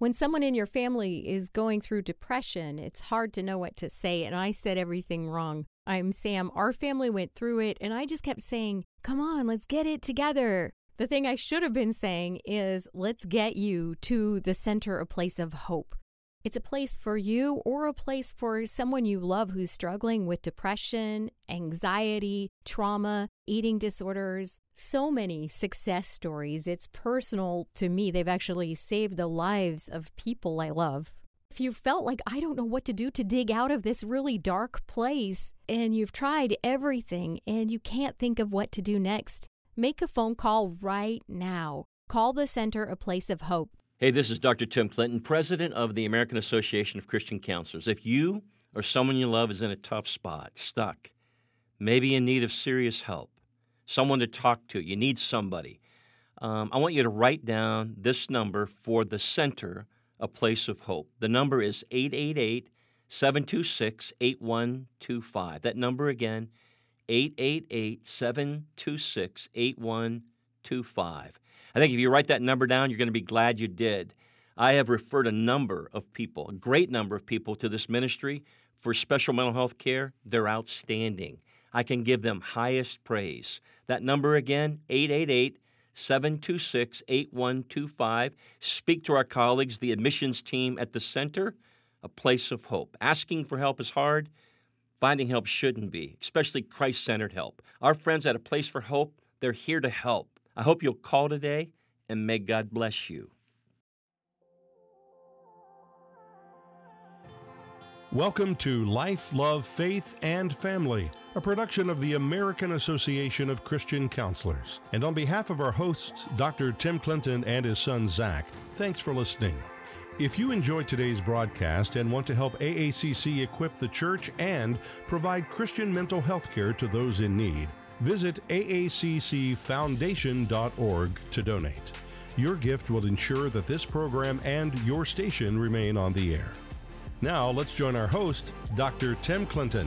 When someone in your family is going through depression, it's hard to know what to say, and I said everything wrong. I'm Sam. Our family went through it, and I just kept saying, come on, let's get it together. The thing I should have been saying is, let's get you to the center, a place of hope. It's a place for you or a place for someone you love who's struggling with depression, anxiety, trauma, eating disorders. So many success stories. It's personal to me. They've actually saved the lives of people I love. If you felt like I don't know what to do to dig out of this really dark place, and you've tried everything and you can't think of what to do next, make a phone call right now. Call the Center, a place of hope. Hey, this is Dr. Tim Clinton, president of the American Association of Christian Counselors. If you or someone you love is in a tough spot, stuck, maybe in need of serious help, someone to talk to, you need somebody, I want you to write down this number for the Center, a place of hope. The number is 888-726-8125. That number again, 888-726-8125. I think if you write that number down, you're going to be glad you did. I have referred a number of people, a great number of people, to this ministry for special mental health care. They're outstanding. I can give them highest praise. That number again, 888-726-8125. Speak to our colleagues, the admissions team at the Center, a place of hope. Asking for help is hard. Finding help shouldn't be, especially Christ-centered help. Our friends at A Place for Hope, they're here to help. I hope you'll call today, and may God bless you. Welcome to Life, Love, Faith, and Family, a production of the American Association of Christian Counselors. And on behalf of our hosts, Dr. Tim Clinton and his son Zach, thanks for listening. If you enjoyed today's broadcast and want to help AACC equip the church and provide Christian mental health care to those in need, visit aaccfoundation.org to donate. Your gift will ensure that this program and your station remain on the air. Now, let's join our host, Dr. Tim Clinton.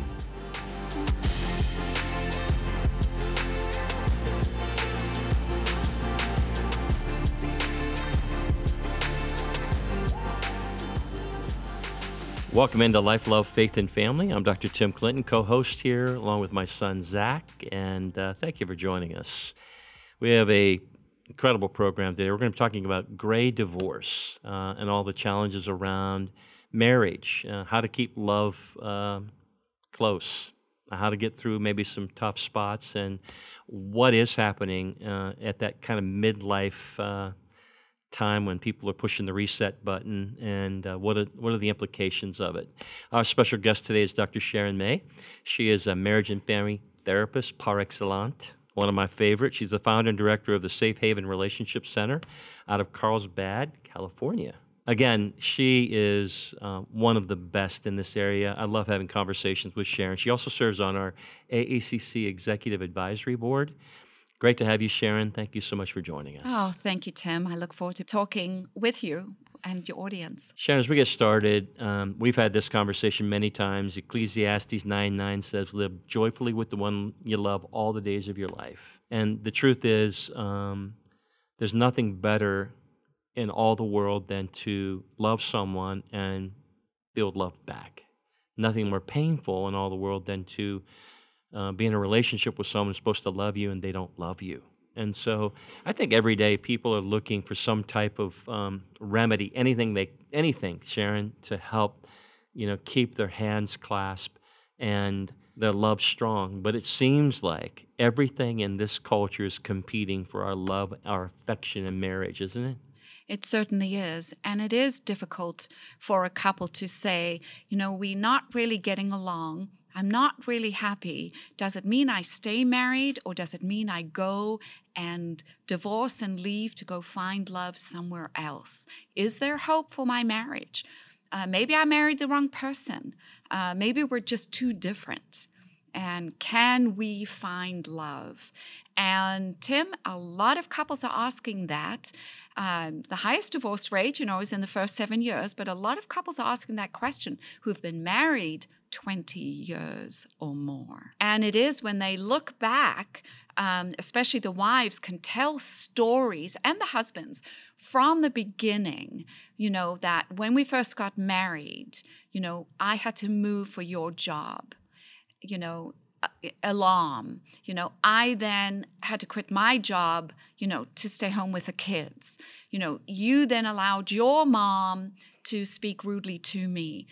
Welcome into Life, Love, Faith, and Family. I'm Dr. Tim Clinton, co-host here, along with my son, Zach, and thank you for joining us. We have an incredible program today. We're going to be talking about gray divorce and all the challenges around marriage, how to keep love close, how to get through maybe some tough spots, and what is happening at that kind of midlife time when people are pushing the reset button, and what are the implications of it. Our special guest today is Dr. Sharon May. She is a marriage and family therapist par excellence, one of my favorites. She's the founder and director of the Safe Haven Relationship Center out of Carlsbad, California. Again, she is one of the best in this area. I love having conversations with Sharon. She also serves on our AACC Executive Advisory Board. Great to have you, Sharon. Thank you so much for joining us. Oh, thank you, Tim. I look forward to talking with you and your audience. Sharon, as we get started, we've had this conversation many times. Ecclesiastes 9:9 says, live joyfully with the one you love all the days of your life. And the truth is, there's nothing better in all the world than to love someone and build love back. Nothing more painful in all the world than to be in a relationship with someone who's supposed to love you and they don't love you. And so I think every day people are looking for some type of remedy, anything, Sharon, to help, keep their hands clasped and their love strong. But it seems like everything in this culture is competing for our love, our affection, and marriage, isn't it? It certainly is. And it is difficult for a couple to say, we're not really getting along. I'm not really happy. Does it mean I stay married, or does it mean I go and divorce and leave to go find love somewhere else? Is there hope for my marriage? Maybe I married the wrong person. Maybe we're just too different. And can we find love? And Tim, a lot of couples are asking that. The highest divorce rate, is in the first 7 years, but a lot of couples are asking that question who've been married 20 years or more. And it is when they look back especially the wives, can tell stories, and the husbands, from the beginning, that when we first got married, I had to move for your job, alarm. I then had to quit my job, to stay home with the kids. You then allowed your mom to speak rudely to me.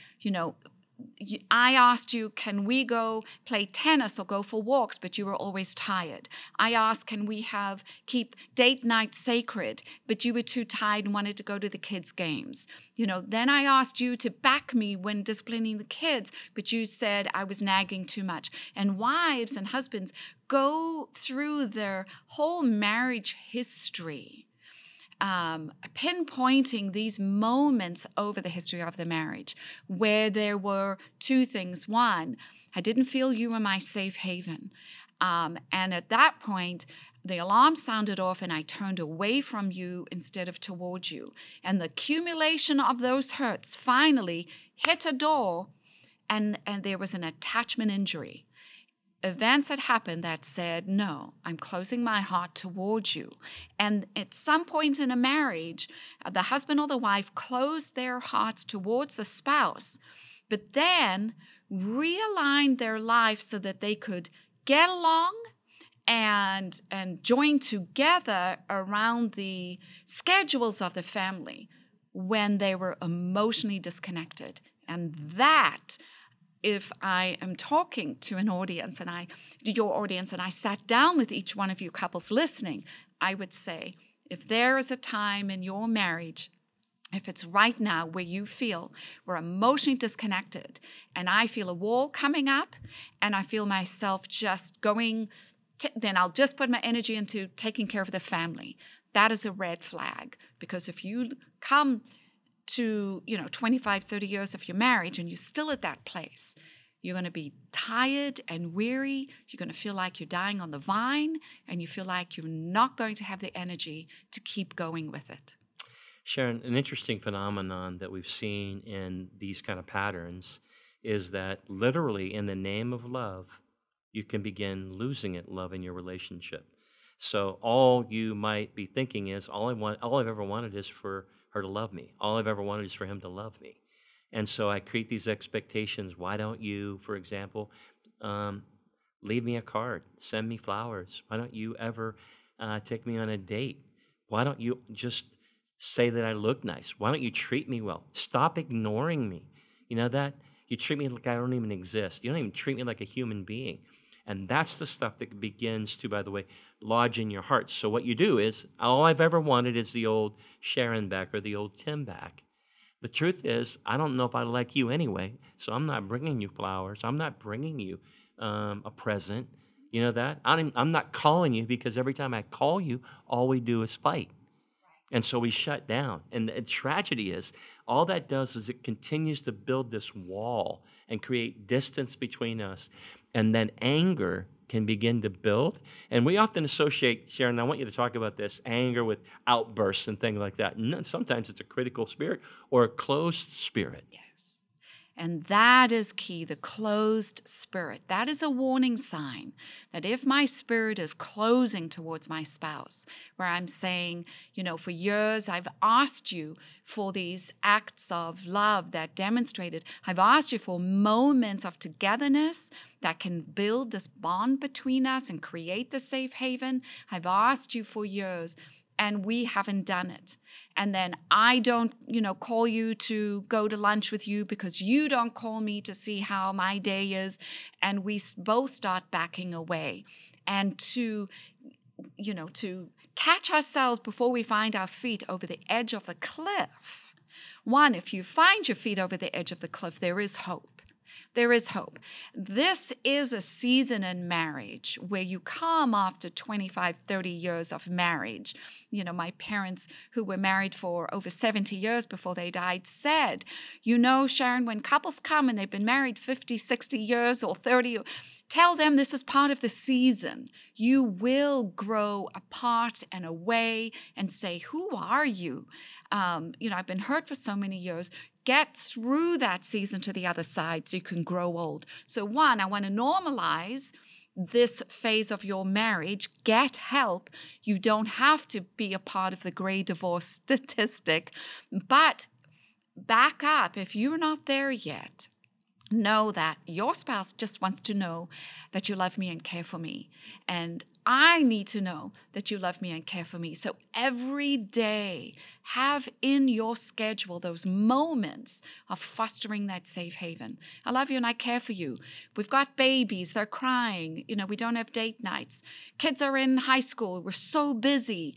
I asked you, can we go play tennis or go for walks, but you were always tired. I asked, can we keep date night sacred, but you were too tired and wanted to go to the kids' games. Then I asked you to back me when disciplining the kids, but you said I was nagging too much. And wives and husbands go through their whole marriage history, pinpointing these moments over the history of the marriage where there were two things. One, I didn't feel you were my safe haven. And at that point, the alarm sounded off and I turned away from you instead of towards you. And the accumulation of those hurts finally hit a door, and there was an attachment injury. Events had happened that said, no, I'm closing my heart towards you. And at some point in a marriage, the husband or the wife closed their hearts towards the spouse, but then realigned their life so that they could get along and join together around the schedules of the family when they were emotionally disconnected. And that, if I am talking to an audience your audience, and I sat down with each one of you couples listening, I would say, if there is a time in your marriage, if it's right now where you feel we're emotionally disconnected and I feel a wall coming up and I feel myself just going, then I'll just put my energy into taking care of the family. That is a red flag, because if you come to 25, 30 years of your marriage and you're still at that place, you're going to be tired and weary. You're going to feel like you're dying on the vine, and you feel like you're not going to have the energy to keep going with it. Sharon, an interesting phenomenon that we've seen in these kind of patterns is that literally in the name of love, you can begin losing love in your relationship. So all you might be thinking is, all I've ever wanted is for her to love me. All I've ever wanted is for him to love me. And so I create these expectations. Why don't you, for example, leave me a card, send me flowers? Why don't you ever take me on a date? Why don't you just say that I look nice? Why don't you treat me well? Stop ignoring me. You know that? You treat me like I don't even exist. You don't even treat me like a human being. And that's the stuff that begins to, by the way, lodge in your heart. So what you do is, all I've ever wanted is the old Sharon back or the old Tim back. The truth is, I don't know if I like you anyway, so I'm not bringing you flowers. I'm not bringing you a present. You know that? I'm not calling you, because every time I call you, all we do is fight. And so we shut down. And the tragedy is, all that does is it continues to build this wall and create distance between us. And then anger can begin to build. And we often associate, Sharon, I want you to talk about this, anger with outbursts and things like that. And sometimes it's a critical spirit or a closed spirit. Yes. And that is key, the closed spirit. That is a warning sign that if my spirit is closing towards my spouse, where I'm saying, for years I've asked you for these acts of love that demonstrated, I've asked you for moments of togetherness that can build this bond between us and create the safe haven. I've asked you for years, and we haven't done it. And then I don't, call you to go to lunch with you because you don't call me to see how my day is. And we both start backing away. And to catch ourselves before we find our feet over the edge of the cliff. One, if you find your feet over the edge of the cliff, there is hope. There is hope. This is a season in marriage where you come after 25, 30 years of marriage. My parents, who were married for over 70 years before they died, said, Sharon, when couples come and they've been married 50, 60 years or 30, tell them this is part of the season. You will grow apart and away and say, who are you? I've been hurt for so many years. Get through that season to the other side so you can grow old. So one, I want to normalize this phase of your marriage, get help. You don't have to be a part of the gray divorce statistic, but back up if you're not there yet. Know that your spouse just wants to know that you love me and care for me. And I need to know that you love me and care for me. So every day, have in your schedule those moments of fostering that safe haven. I love you and I care for you. We've got babies, they're crying. We don't have date nights. Kids are in high school, we're so busy.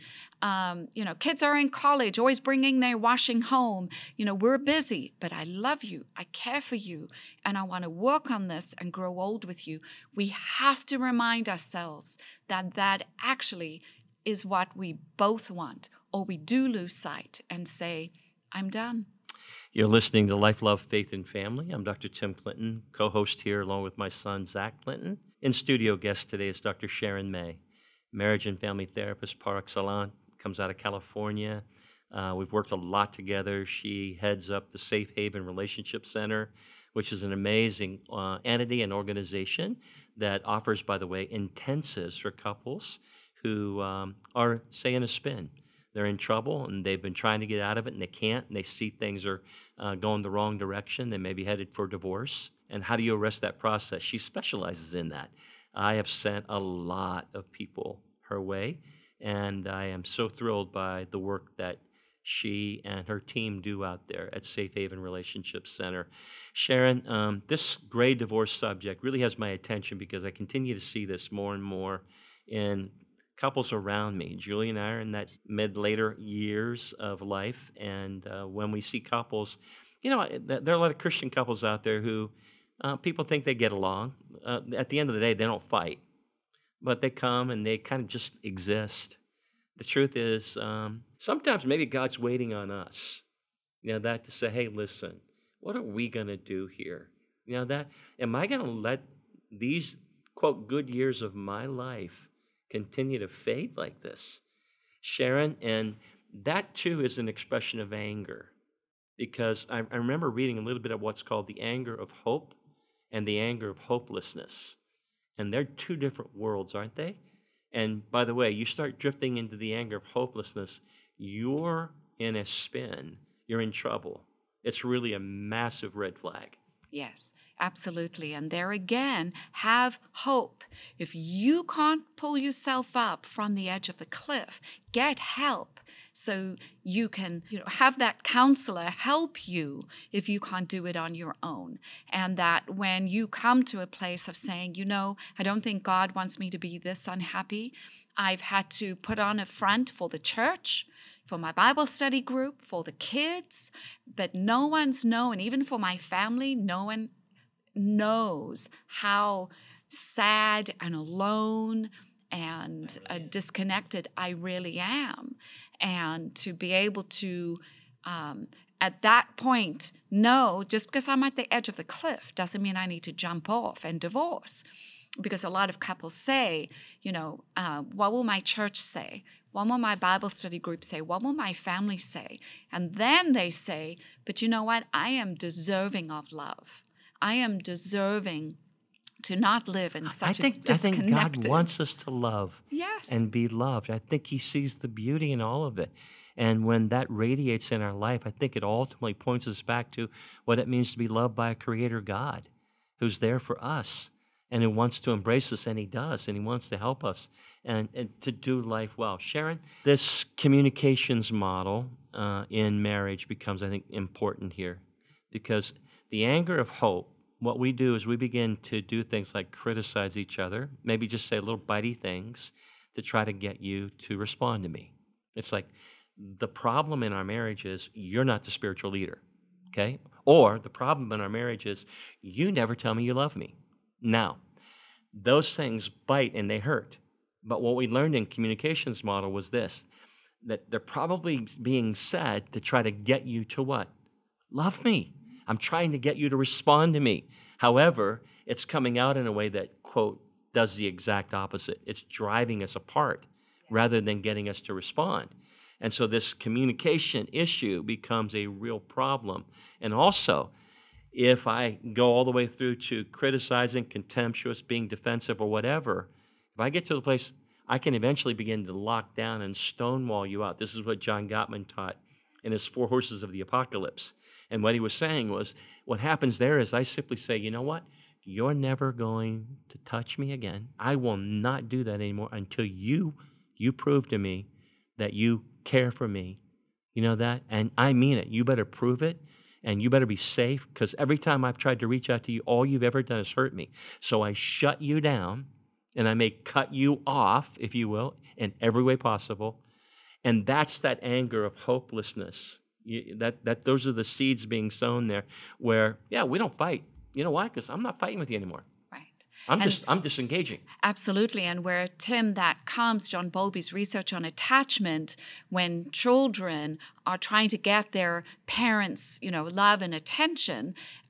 Kids are in college, always bringing their washing home. We're busy, but I love you, I care for you, and I want to work on this and grow old with you. We have to remind ourselves that actually is what we both want, or we do lose sight and say, I'm done. You're listening to Life, Love, Faith, and Family. I'm Dr. Tim Clinton, co-host here along with my son, Zach Clinton. In studio guest today is Dr. Sharon May, marriage and family therapist par excellence, comes out of California. We've worked a lot together. She heads up the Safe Haven Relationship Center, which is an amazing entity and organization that offers, by the way, intensives for couples who are, say, in a spin. They're in trouble and they've been trying to get out of it and they can't, and they see things are going the wrong direction. They may be headed for divorce. And how do you arrest that process? She specializes in that. I have sent a lot of people her way, and I am so thrilled by the work that she and her team do out there at Safe Haven Relationship Center. Sharon, this gray divorce subject really has my attention because I continue to see this more and more in couples around me. Julie and I are in that later years of life, and when we see couples, there are a lot of Christian couples out there who people think they get along. At the end of the day, they don't fight, but they come and they kind of just exist. The truth is, sometimes maybe God's waiting on us, that to say, hey, listen, what are we going to do here? Am I going to let these, quote, good years of my life continue to fade like this? Sharon, and that too is an expression of anger, because I remember reading a little bit of what's called the anger of hope and the anger of hopelessness. And they're two different worlds, aren't they? And by the way, you start drifting into the anger of hopelessness, you're in a spin. You're in trouble. It's really a massive red flag. Yes, absolutely. And there again, have hope. If you can't pull yourself up from the edge of the cliff, get help so you can have that counselor help you if you can't do it on your own. And that when you come to a place of saying, I don't think God wants me to be this unhappy, I've had to put on a front for the church, for my Bible study group, for the kids, but no one's known, even for my family, no one knows how sad and alone and disconnected I really am. And to be able to, at that point, know just because I'm at the edge of the cliff doesn't mean I need to jump off and divorce. Because a lot of couples say, what will my church say? What will my Bible study group say? What will my family say? And then they say, but you know what? I am deserving of love. I am deserving to not live in such a disconnected. I think God wants us to love Yes. and be loved. I think he sees the beauty in all of it. And when that radiates in our life, I think it ultimately points us back to what it means to be loved by a creator God who's there for us and who wants to embrace us, and he does, and he wants to help us and to do life well. Sharon, this communications model in marriage becomes, I think, important here, because the anger of hope, what we do is we begin to do things like criticize each other, maybe just say little bitey things to try to get you to respond to me. It's like the problem in our marriage is you're not the spiritual leader, okay? Or the problem in our marriage is you never tell me you love me. Now, those things bite and they hurt. But what we learned in communications model was this, that they're probably being said to try to get you to what? Love me. I'm trying to get you to respond to me. However, it's coming out in a way that, quote, does the exact opposite. It's driving us apart rather than getting us to respond. And so this communication issue becomes a real problem. And also, if I go all the way through to criticizing, contemptuous, being defensive, or whatever, if I get to the place, I can eventually begin to lock down and stonewall you out. This is what John Gottman taught in his Four Horses of the Apocalypse. And what he was saying was, what happens there is I simply say, you know what? You're never going to touch me again. I will not do that anymore until you prove to me that you care for me. You know that? And I mean it. You better prove it, and you better be safe, because every time I've tried to reach out to you, all you've ever done is hurt me. So I shut you down, and I may cut you off, if you will, in every way possible. And that's that anger of hopelessness. Those are the seeds being sown there where, yeah, we don't fight. You know why? Because I'm not fighting with you anymore. Right. I'm disengaging. Absolutely. And where, Tim, that comes, John Bowlby's research on attachment, when children are trying to get their parents, love and attention,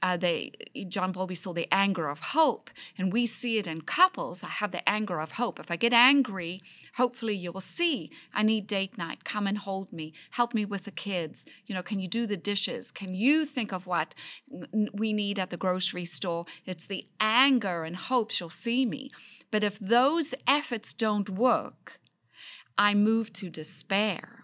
John Bowlby saw the anger of hope. And we see it in couples. I have the anger of hope. If I get angry, hopefully you will see, I need date night. Come and hold me. Help me with the kids. Can you do the dishes? Can you think of what we need at the grocery store? It's the anger and hope she'll see me. But if those efforts don't work, I move to despair.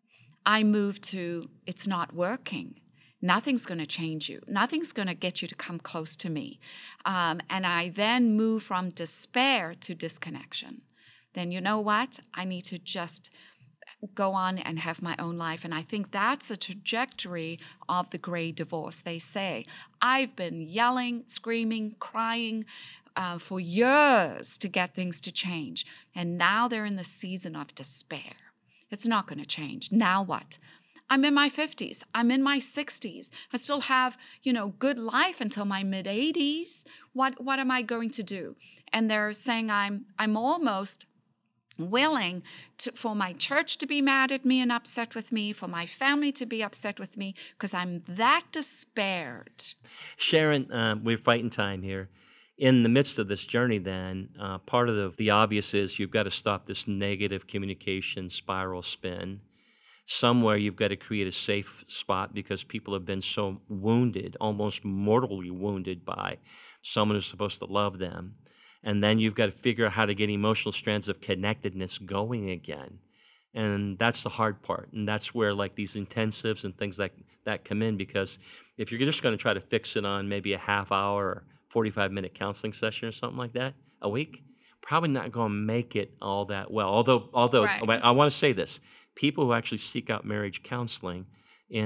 I move to, it's not working. Nothing's going to change you. Nothing's going to get you to come close to me. And I then move from despair to disconnection. Then you know what? I need to just go on and have my own life. And I think that's the trajectory of the gray divorce. They say, I've been yelling, screaming, crying for years to get things to change. And now they're in the season of despair. It's not going to change. Now what? I'm in my 50s. I'm in my 60s. I still have, good life until my mid-80s. What am I going to do? And they're saying I'm almost willing for my church to be mad at me and upset with me, for my family to be upset with me, because I'm that despaired. Sharon, we're fighting time here. In the midst of this journey, then, part of the obvious is you've got to stop this negative communication spiral spin. Somewhere you've got to create a safe spot because people have been so wounded, almost mortally wounded by someone who's supposed to love them. And then you've got to figure out how to get emotional strands of connectedness going again. And that's the hard part. And that's where like these intensives and things like that come in, because if you're just going to try to fix it on maybe a half hour or 45-minute counseling session or something like that a week, probably not going to make it all that well. Although Right. I want to say this, people who actually seek out marriage counseling in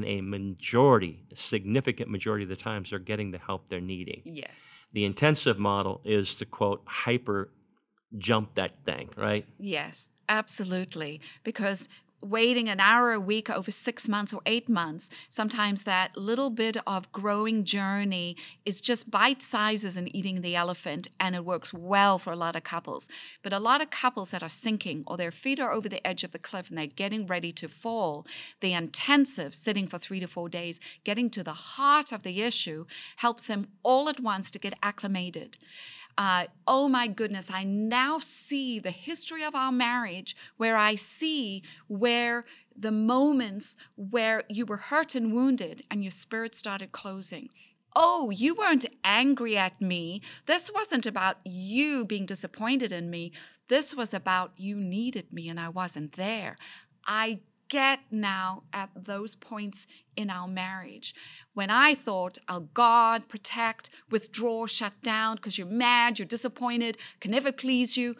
a significant majority of the times are getting the help they're needing. Yes. The intensive model is to, quote, hyper jump that thing, right? Yes, absolutely. Because waiting an hour a week over 6 months or 8 months, sometimes that little bit of growing journey is just bite sizes in eating the elephant, and it works well for a lot of couples. But a lot of couples that are sinking or their feet are over the edge of the cliff and they're getting ready to fall, the intensive sitting for 3 to 4 days, getting to the heart of the issue helps them all at once to get acclimated. Oh my goodness, I now see the history of our marriage, where I see where the moments where you were hurt and wounded and your spirit started closing. Oh, you weren't angry at me. This wasn't about you being disappointed in me. This was about you needed me and I wasn't there. I get now at those points in our marriage when I thought, I'll guard, protect, withdraw, shut down because you're mad, you're disappointed, can never please you.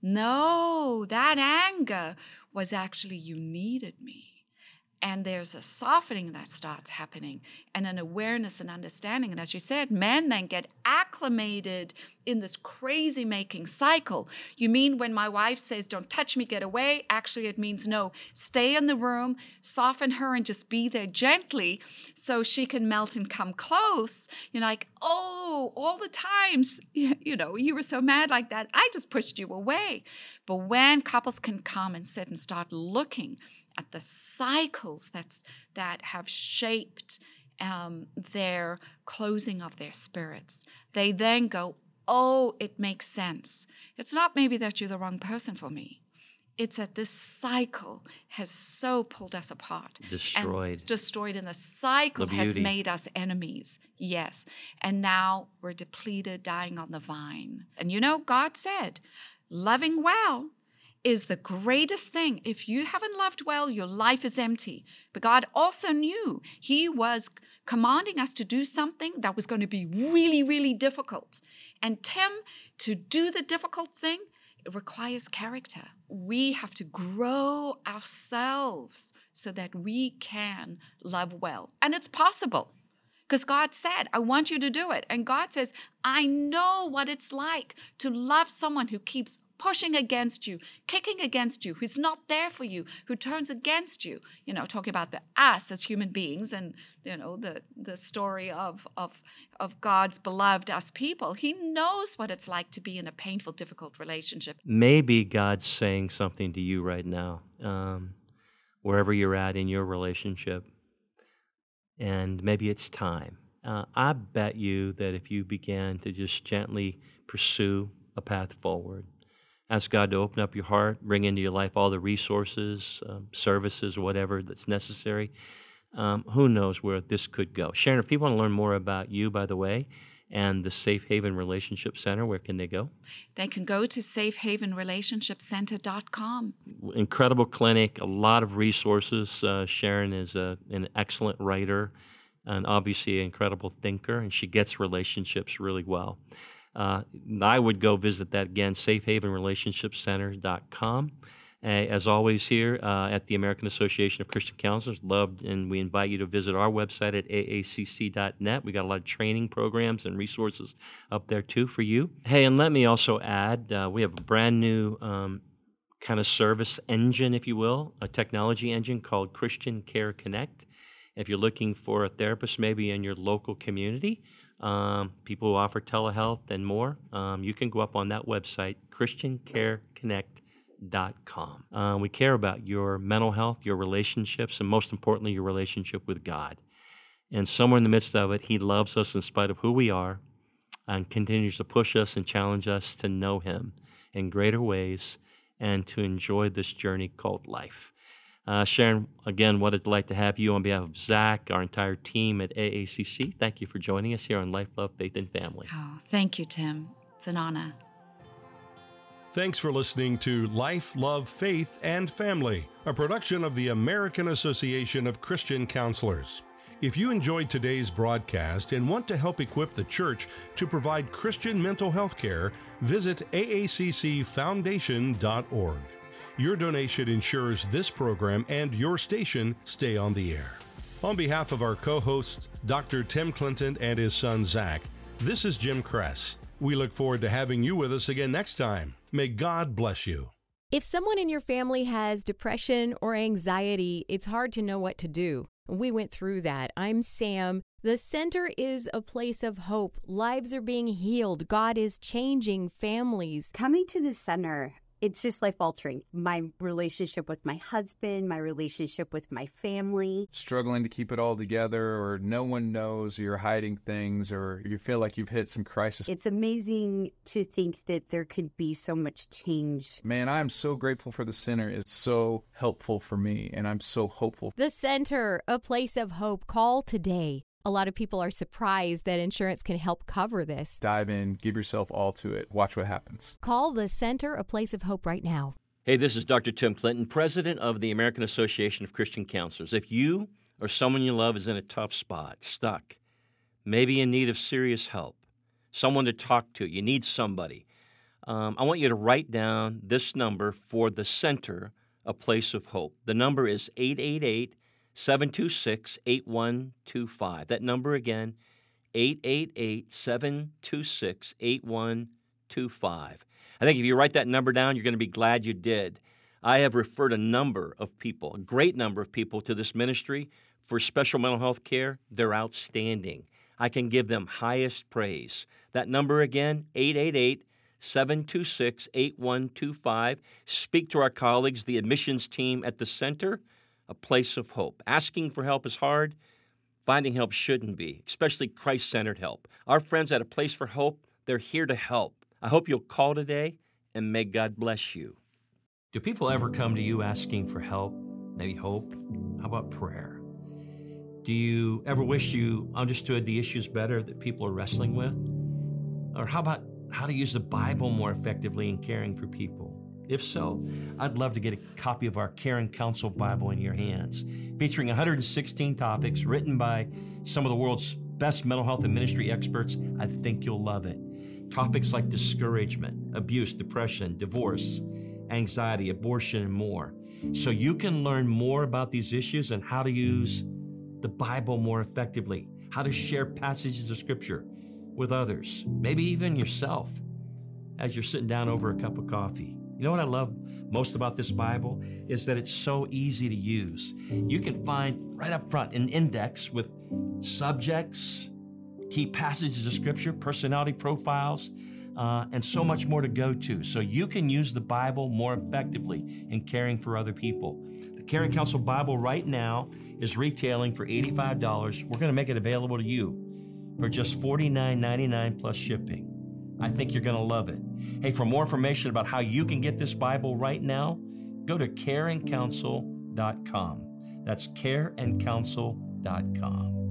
No, that anger was actually you needed me. And there's a softening that starts happening and an awareness and understanding. And as you said, men then get acclimated in this crazy making cycle. You mean when my wife says, don't touch me, get away? Actually, it means no, stay in the room, soften her and just be there gently so she can melt and come close. You're like, oh, all the times, you were so mad like that. I just pushed you away. But when couples can come and sit and start looking at the cycles that have shaped their closing of their spirits, they then go, oh, it makes sense. It's not maybe that you're the wrong person for me. It's that this cycle has so pulled us apart. Destroyed. And the cycle The has beauty. made us enemies. Yes. And now we're depleted, dying on the vine. And God said, loving well is the greatest thing. If you haven't loved well, your life is empty. But God also knew He was commanding us to do something that was going to be really, really difficult. And Tim, to do the difficult thing, it requires character. We have to grow ourselves so that we can love well. And it's possible because God said, I want you to do it. And God says, I know what it's like to love someone who keeps pushing against you, kicking against you, who's not there for you, who turns against you. Talking about the us as human beings and, the story of God's beloved us people. He knows what it's like to be in a painful, difficult relationship. Maybe God's saying something to you right now, wherever you're at in your relationship, and maybe it's time. I bet you that if you began to just gently pursue a path forward, ask God to open up your heart, bring into your life all the resources, services, whatever that's necessary. Who knows where this could go? Sharon, if people want to learn more about you, by the way, and the Safe Haven Relationship Center, where can they go? They can go to safehavenrelationshipcenter.com. Incredible clinic, a lot of resources. Sharon is an excellent writer and obviously an incredible thinker, and she gets relationships really well. I would go visit that again, safehavenrelationshipcenter.com. As always here at the American Association of Christian Counselors, and we invite you to visit our website at aacc.net. We got a lot of training programs and resources up there too for you. Hey, and let me also add, we have a brand new kind of service engine, if you will, a technology engine called Christian Care Connect. If you're looking for a therapist maybe in your local community, people who offer telehealth and more, you can go up on that website, ChristianCareConnect.com. We care about your mental health, your relationships, and most importantly, your relationship with God. And somewhere in the midst of it, He loves us in spite of who we are and continues to push us and challenge us to know Him in greater ways and to enjoy this journey called life. Sharon, again, what a delight to have you on behalf of Zach, our entire team at AACC. Thank you for joining us here on Life, Love, Faith, and Family. Oh, thank you, Tim. It's an honor. Thanks for listening to Life, Love, Faith, and Family, a production of the American Association of Christian Counselors. If you enjoyed today's broadcast and want to help equip the church to provide Christian mental health care, visit aaccfoundation.org. Your donation ensures this program and your station stay on the air. On behalf of our co-hosts, Dr. Tim Clinton and his son Zach, this is Jim Kress. We look forward to having you with us again next time. May God bless you. If someone in your family has depression or anxiety, it's hard to know what to do. We went through that. I'm Sam. The center is a place of hope. Lives are being healed. God is changing families. Coming to the center, it's just life-altering. My relationship with my husband, my relationship with my family. Struggling to keep it all together, or no one knows, or you're hiding things, or you feel like you've hit some crisis. It's amazing to think that there could be so much change. Man, I'm so grateful for the center. It's so helpful for me, and I'm so hopeful. The center, a place of hope. Call today. A lot of people are surprised that insurance can help cover this. Dive in, give yourself all to it. Watch what happens. Call the center, a place of hope right now. Hey, this is Dr. Tim Clinton, president of the American Association of Christian Counselors. If you or someone you love is in a tough spot, stuck, maybe in need of serious help, someone to talk to, you need somebody, I want you to write down this number for the center, a place of hope. The number is 888-726-8125. That number again, 888-726-8125. I think if you write that number down, you're going to be glad you did. I have referred a number of people, a great number of people, to this ministry for special mental health care. They're outstanding. I can give them highest praise. That number again, 888-726-8125. Speak to our colleagues, the admissions team at the center, a place of hope. Asking for help is hard. Finding help shouldn't be, especially Christ-centered help. Our friends at A Place for Hope, they're here to help. I hope you'll call today, and may God bless you. Do people ever come to you asking for help, maybe hope? How about prayer? Do you ever wish you understood the issues better that people are wrestling with? Or how about how to use the Bible more effectively in caring for people? If so, I'd love to get a copy of our Caring Counsel Bible in your hands, featuring 116 topics written by some of the world's best mental health and ministry experts. I think you'll love it. Topics like discouragement, abuse, depression, divorce, anxiety, abortion, and more. So you can learn more about these issues and how to use the Bible more effectively, how to share passages of Scripture with others, maybe even yourself, as you're sitting down over a cup of coffee. You know what I love most about this Bible is that it's so easy to use. You can find right up front an index with subjects, key passages of Scripture, personality profiles, and so much more to go to. So you can use the Bible more effectively in caring for other people. The Caring Counsel Bible right now is retailing for $85. We're going to make it available to you for just $49.99 plus shipping. I think you're going to love it. Hey, for more information about how you can get this Bible right now, go to careandcounsel.com. That's careandcounsel.com.